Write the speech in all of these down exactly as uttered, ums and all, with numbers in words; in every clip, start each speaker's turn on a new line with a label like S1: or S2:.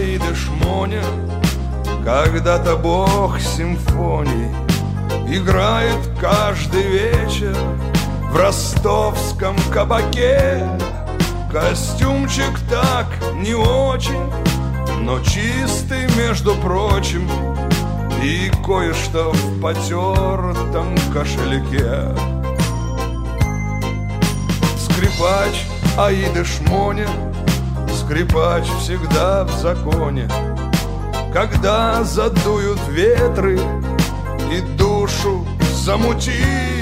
S1: Аида Шмоня, когда-то бог симфоний, играет каждый вечер в ростовском кабаке. Костюмчик так не очень, но чистый, между прочим, и кое-что в потертом кошельке. Скрипач Аида Шмоня, скрипач всегда в законе. Когда задуют ветры и душу замутит,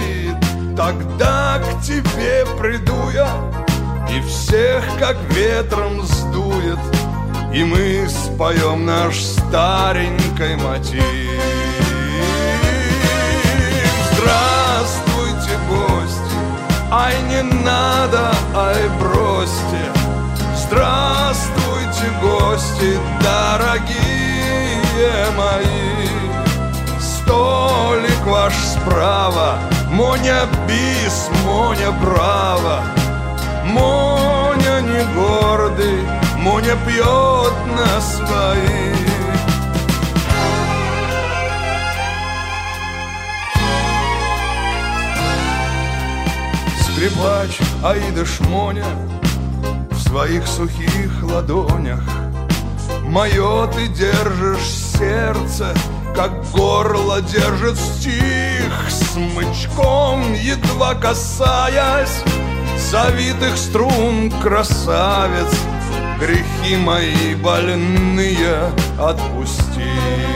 S1: тогда к тебе приду я и всех как ветром сдует, и мы споем наш старенький мотив. Здравствуйте, гости, ай не надо, ай бросьте. Здравствуйте, гости, дорогие мои. Столик ваш справа, Моня бис, Моня браво. Моня не гордый, Моня пьет на свои. Скрипач Аида Шмоня в своих сухих ладонях мое ты держишь сердце, как горло держит стих, смычком едва касаясь завитых струн, красавец, грехи мои больные отпусти.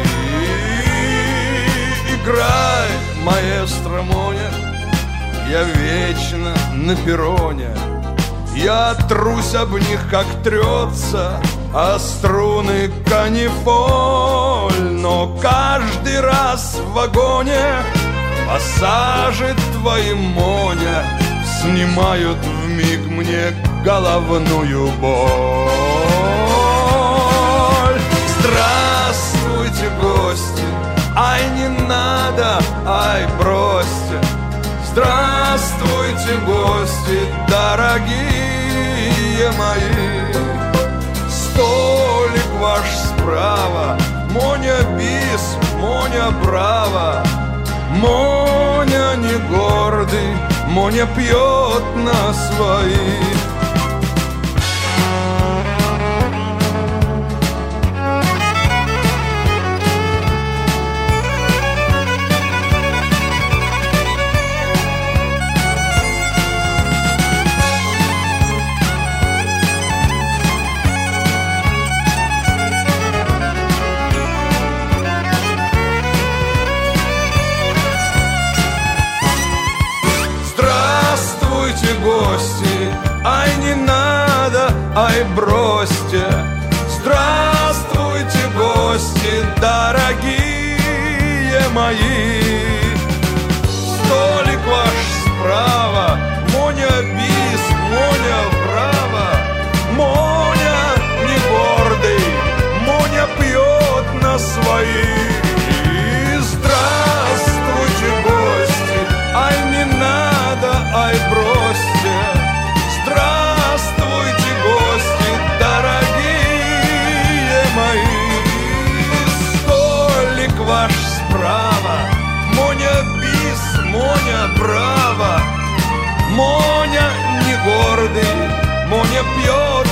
S1: Играй, маэстро Моня, я вечно на перроне. Я трусь об них, как трется а струны канифоль. Но каждый раз в вагоне пассажи твои, Моня, снимают вмиг мне головную боль. Здравствуйте, гости, ай не надо, ай бросьте. Здравствуйте, гости, дорогие мои. Столик ваш справа, Моня бис, Моня браво. Моня не гордый, Моня пьет на свои. Гости, ай не надо, ай бросьте. Здравствуйте, гости, дорогие мои. Столик ваш справа, Моня бис, Моня браво. Моня не гордый, Моня пьет на свои. Здравствуйте, гости, ай не надо, ай бросьте. Здравствуйте, гости, дорогие мои. Столик ваш справа, Моня бис, Моня браво. Моня не гордый, Моня пьет